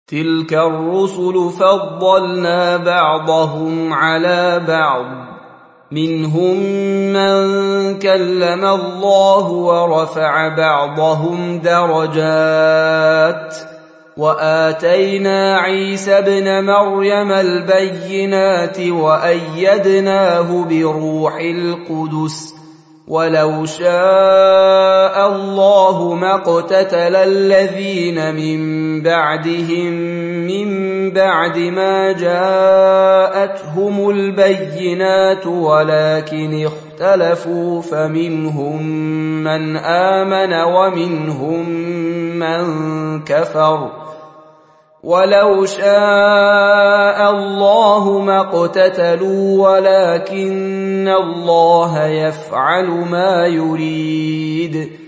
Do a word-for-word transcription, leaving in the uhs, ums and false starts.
تلك الرسل فضلنا بعضهم على بعض منهم من كلم الله ورفع بعضهم درجات وآتينا عيسى ابن مريم البينات وأيدناه بروح القدس ولو شاء الله ما اقتتل الذين من بعدهم من بعد ما جاءتهم البينات ولكن اختلفوا فمنهم من آمن ومنهم من كفر ولو شاء الله ما اقتتلوا ولكن الله يفعل ما يريد